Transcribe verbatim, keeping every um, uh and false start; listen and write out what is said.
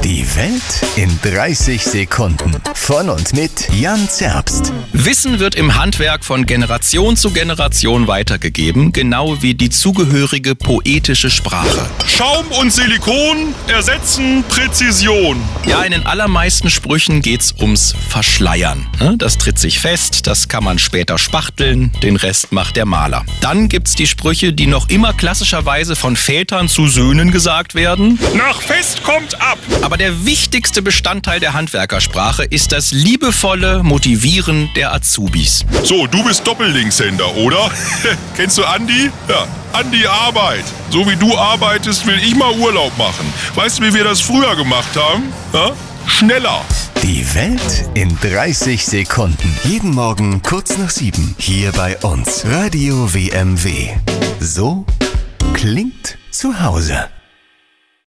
Die Welt in dreißig Sekunden. Von und mit Jan Zerbst. Wissen wird im Handwerk von Generation zu Generation weitergegeben, genau wie die zugehörige poetische Sprache. Schaum und Silikon ersetzen Präzision. Ja, in den allermeisten Sprüchen geht's ums Verschleiern. Das tritt sich fest, das kann man später spachteln, den Rest macht der Maler. Dann gibt's die Sprüche, die noch immer klassischerweise von Vätern zu Söhnen gesagt werden. Nach Fest kommt ab. Aber der wichtigste Bestandteil der Handwerkersprache ist das liebevolle Motivieren der Azubis. So, du bist Doppellinkshänder, oder? Kennst du Andi? Ja, Andi Arbeit. So wie du arbeitest, will ich mal Urlaub machen. Weißt du, wie wir das früher gemacht haben? Ja? Schneller. Die Welt in dreißig Sekunden. Jeden Morgen kurz nach sieben. Hier bei uns. Radio W M W. So klingt zu Hause.